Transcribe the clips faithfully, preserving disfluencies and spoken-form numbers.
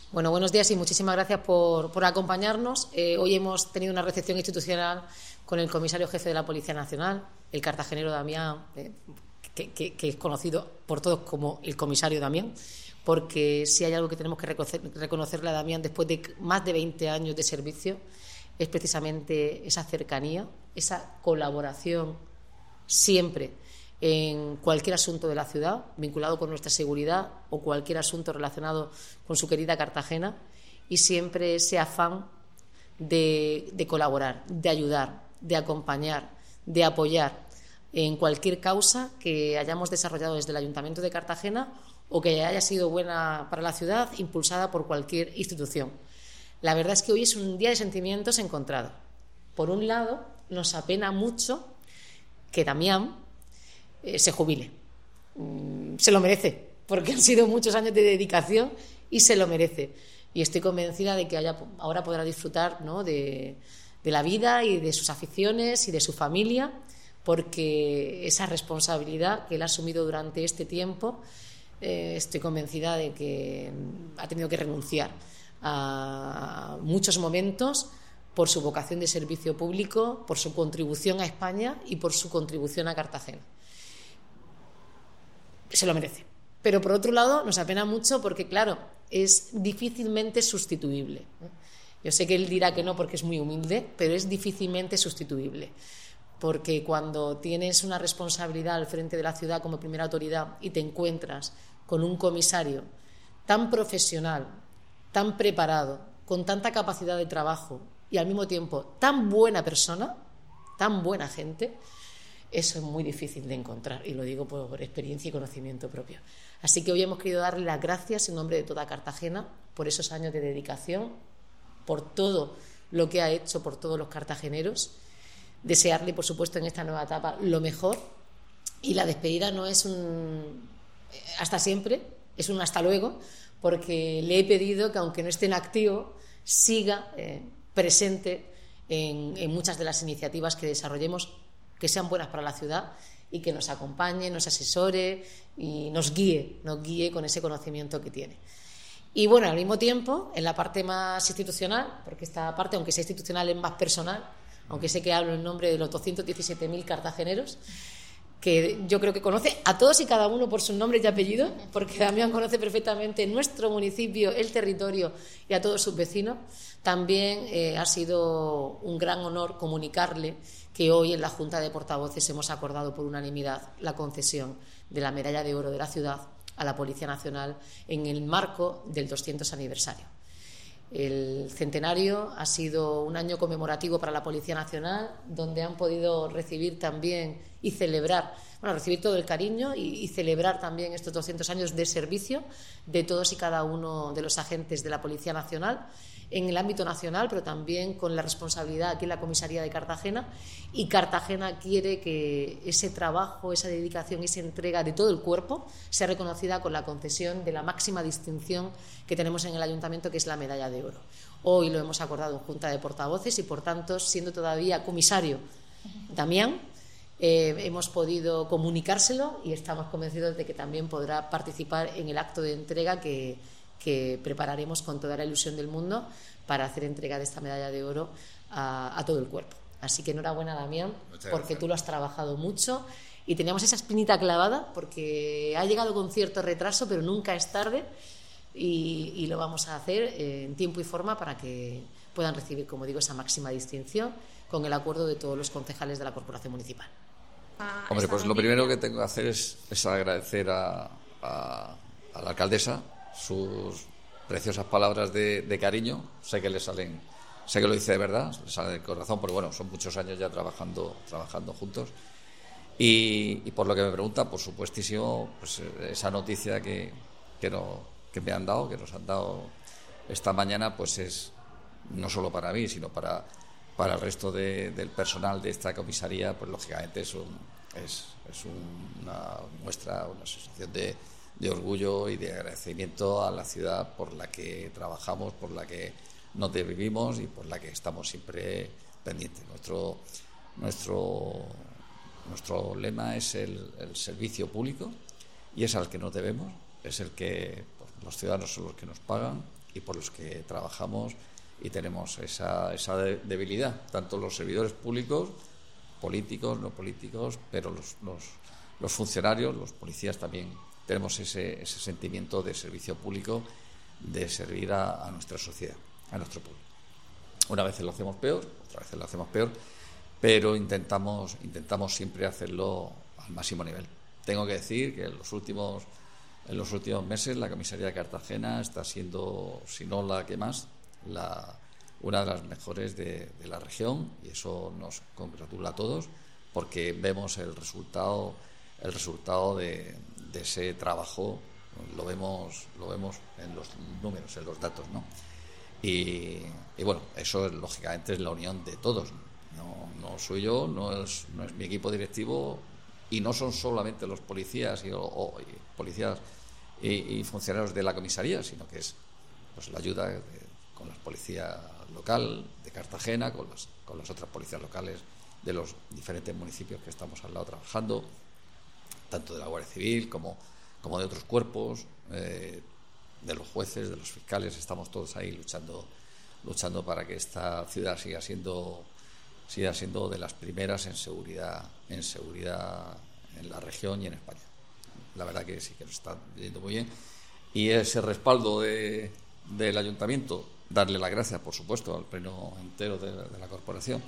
Bueno, buenos días y muchísimas gracias por, por acompañarnos. Eh, hoy hemos tenido una recepción institucional con el comisario jefe de la Policía Nacional, el cartagenero Damián, eh, que, que, que es conocido por todos como el comisario Damián, porque si hay algo que tenemos que reconocer, reconocerle a Damián después de más de veinte años de servicio, es precisamente esa cercanía, esa colaboración siempre en cualquier asunto de la ciudad vinculado con nuestra seguridad o cualquier asunto relacionado con su querida Cartagena, y siempre ese afán de, de colaborar, de ayudar, de acompañar, de apoyar en cualquier causa que hayamos desarrollado desde el Ayuntamiento de Cartagena o que haya sido buena para la ciudad, impulsada por cualquier institución. La verdad es que hoy es un día de sentimientos encontrados. Por un lado, nos apena mucho que Damián Eh, se jubile. Mm, se lo merece, porque han sido muchos años de dedicación y se lo merece. Y estoy convencida de que haya, ahora podrá disfrutar, ¿no?, de, de la vida y de sus aficiones y de su familia, porque esa responsabilidad que él ha asumido durante este tiempo, eh, estoy convencida de que ha tenido que renunciar a muchos momentos por su vocación de servicio público, por su contribución a España y por su contribución a Cartagena. Se lo merece. Pero por otro lado nos apena mucho porque, claro, es difícilmente sustituible. Yo sé que él dirá que no porque es muy humilde, pero es difícilmente sustituible, porque cuando tienes una responsabilidad al frente de la ciudad como primera autoridad y te encuentras con un comisario tan profesional, tan preparado, con tanta capacidad de trabajo y al mismo tiempo tan buena persona, tan buena gente, eso es muy difícil de encontrar, y lo digo por experiencia y conocimiento propio. Así que hoy hemos querido darle las gracias en nombre de toda Cartagena por esos años de dedicación, por todo lo que ha hecho por todos los cartageneros, desearle, por supuesto, en esta nueva etapa lo mejor, y la despedida no es un hasta siempre, es un hasta luego, porque le he pedido que, aunque no esté en activo, siga eh, presente en, en muchas de las iniciativas que desarrollemos, que sean buenas para la ciudad, y que nos acompañe, nos asesore y nos guíe, nos guíe con ese conocimiento que tiene. Y bueno, al mismo tiempo, en la parte más institucional, porque esta parte, aunque sea institucional, es más personal, aunque sé que hablo en nombre de los doscientos diecisiete mil cartageneros, que yo creo que conoce a todos y cada uno por sus nombres y apellidos, porque Damián conoce perfectamente nuestro municipio, el territorio y a todos sus vecinos. También eh, ha sido un gran honor comunicarle que hoy en la Junta de Portavoces hemos acordado por unanimidad la concesión de la Medalla de Oro de la ciudad a la Policía Nacional en el marco del doscientos aniversario. El centenario ha sido un año conmemorativo para la Policía Nacional, donde han podido recibir también y celebrar, bueno, recibir todo el cariño y, y celebrar también estos doscientos años de servicio de todos y cada uno de los agentes de la Policía Nacional en el ámbito nacional, pero también con la responsabilidad aquí en la Comisaría de Cartagena. Y Cartagena quiere que ese trabajo, esa dedicación, esa entrega de todo el cuerpo sea reconocida con la concesión de la máxima distinción que tenemos en el Ayuntamiento, que es la Medalla de Oro. Hoy lo hemos acordado en Junta de Portavoces y, por tanto, siendo todavía comisario Damián, eh, hemos podido comunicárselo y estamos convencidos de que también podrá participar en el acto de entrega que que prepararemos con toda la ilusión del mundo para hacer entrega de esta medalla de oro a, a todo el cuerpo. Así que enhorabuena, Damián, porque tú lo has trabajado mucho y teníamos esa espinita clavada, porque ha llegado con cierto retraso, pero nunca es tarde, y, y lo vamos a hacer en tiempo y forma para que puedan recibir, como digo, esa máxima distinción con el acuerdo de todos los concejales de la Corporación Municipal. Hombre, pues lo primero que tengo que hacer es, es agradecer a, a, a la alcaldesa sus preciosas palabras de, de cariño. Sé que le salen, sé que lo dice de verdad, le sale del corazón, porque bueno, son muchos años ya trabajando, trabajando juntos. Y, y por lo que me pregunta, por supuestísimo, pues esa noticia que, que, no, que me han dado, que nos han dado esta mañana, pues es no solo para mí, sino para, para el resto de, del personal de esta comisaría, pues lógicamente es, un, es, es una muestra, una sensación de de orgullo y de agradecimiento a la ciudad por la que trabajamos, por la que nos vivimos y por la que estamos siempre pendientes. Nuestro, nuestro, nuestro lema es el, el servicio público, y es al que nos debemos, es el que pues, los ciudadanos son los que nos pagan, y por los que trabajamos y tenemos esa, esa debilidad, tanto los servidores públicos, políticos, no políticos, pero los, los, los funcionarios, los policías también tenemos ese, ese sentimiento de servicio público, de servir a, a nuestra sociedad, a nuestro pueblo. Una vez lo hacemos peor, otra vez lo hacemos peor, pero intentamos, intentamos siempre hacerlo al máximo nivel. Tengo que decir que en los últimos, en los últimos meses la comisaría de Cartagena está siendo, si no la que más, la, una de las mejores de, de la región, y eso nos congratula a todos porque vemos el resultado, el resultado de, de ese trabajo, lo vemos, lo vemos en los números, en los datos, ¿no? Y, y bueno, eso lógicamente es la unión de todos. No, no soy yo, no es, no es mi equipo directivo, y no son solamente los policías y, o, o, y policías y, y funcionarios de la comisaría, sino que es pues la ayuda de, con la policía local de Cartagena, con las, con las otras policías locales de los diferentes municipios que estamos al lado trabajando, tanto de la Guardia Civil como, como de otros cuerpos, eh, de los jueces, de los fiscales. Estamos todos ahí luchando, luchando para que esta ciudad siga siendo, siga siendo de las primeras en seguridad, en seguridad en la región y en España. La verdad que sí que nos está yendo muy bien. Y ese respaldo de, del ayuntamiento, darle las gracias, por supuesto, al pleno entero de, de la corporación,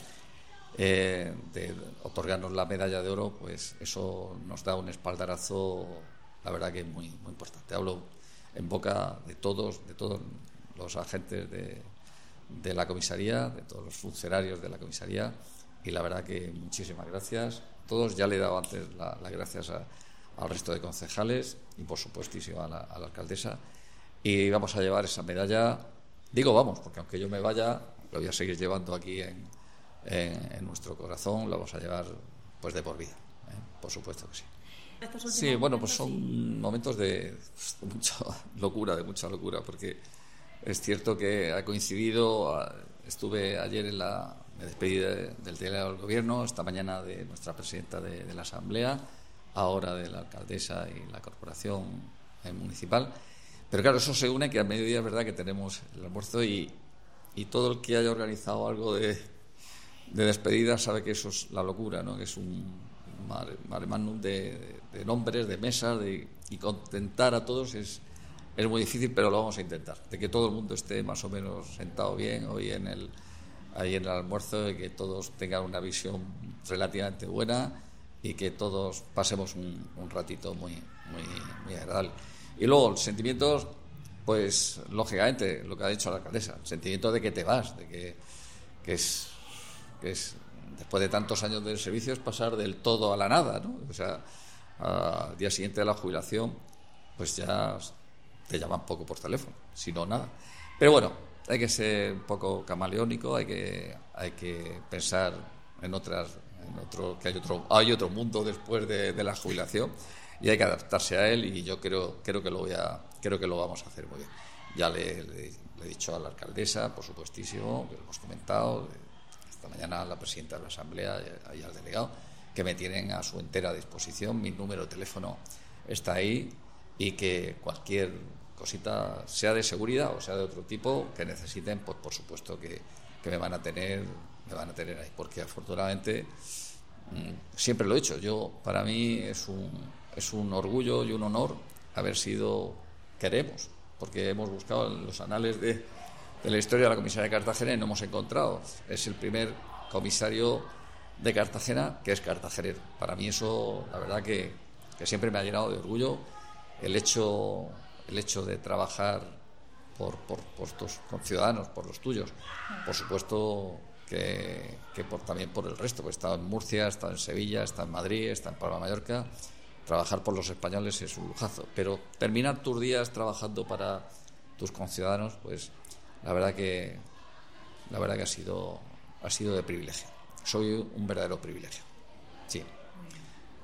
eh, de otorgarnos la medalla de oro, pues eso nos da un espaldarazo, la verdad que muy, muy importante. Hablo en boca de todos, de todos los agentes de, de la comisaría, de todos los funcionarios de la comisaría, y la verdad que muchísimas gracias a todos. Ya le he dado antes la, las gracias a, al resto de concejales y por supuestísimo a la, a la alcaldesa, y vamos a llevar esa medalla, digo vamos, porque aunque yo me vaya, lo voy a seguir llevando aquí en, en, en nuestro corazón, lo vamos a llevar pues de por vida, ¿eh? Por supuesto que sí. Sí, bueno, pues son sí. momentos de, de mucha locura, de mucha locura, porque es cierto que ha coincidido, estuve ayer en la, me despedí de, del delegado del Gobierno, esta mañana de nuestra presidenta de, de la Asamblea, ahora de la alcaldesa y la corporación municipal, pero claro, eso se une que a mediodía es verdad que tenemos el almuerzo, y, y todo el que haya organizado algo de, de despedida sabe que eso es la locura, ¿no? Que es un mare magnum de, de, de nombres, de mesas, de, y contentar a todos es, es muy difícil, pero lo vamos a intentar, de que todo el mundo esté más o menos sentado bien hoy en el, ahí en el almuerzo, y que todos tengan una visión relativamente buena y que todos pasemos un, un ratito muy, muy, muy agradable. Y luego los sentimientos, pues lógicamente lo que ha dicho la alcaldesa, el sentimiento de que te vas, de que, que es que es después de tantos años de servicio, es pasar del todo a la nada, ¿no? O sea, al día siguiente de la jubilación, pues ya te llaman poco por teléfono, si no nada. Pero bueno, hay que ser un poco camaleónico, hay que hay que pensar en otras, en otro, que hay otro hay otro mundo después de, de la jubilación, y hay que adaptarse a él, y yo creo creo que lo voy a creo que lo vamos a hacer muy bien. Ya le, le, le he dicho a la alcaldesa, por supuestísimo, que lo hemos comentado esta mañana a la presidenta de la Asamblea y al delegado, que me tienen a su entera disposición. Mi número de teléfono está ahí, y que cualquier cosita, sea de seguridad o sea de otro tipo, que necesiten, pues por supuesto que, que me van a tener me van a tener ahí, porque afortunadamente siempre lo he dicho, yo para mí es un es un orgullo y un honor haber sido, queremos, porque hemos buscado en los anales de de la historia de la comisaría de Cartagena y no hemos encontrado. Es el primer comisario de Cartagena que es cartagenero. Para mí eso, la verdad que, que siempre me ha llenado de orgullo el hecho, el hecho de trabajar por, por, por tus conciudadanos, por los tuyos. Por supuesto que, que por, también por el resto, porque he estado en Murcia, he estado en Sevilla, he estado en Madrid, he estado en Palma de Mallorca. Trabajar por los españoles es un lujazo, pero terminar tus días trabajando para tus conciudadanos, pues la verdad que la verdad que ha sido ha sido de privilegio. Soy un verdadero privilegio. Sí.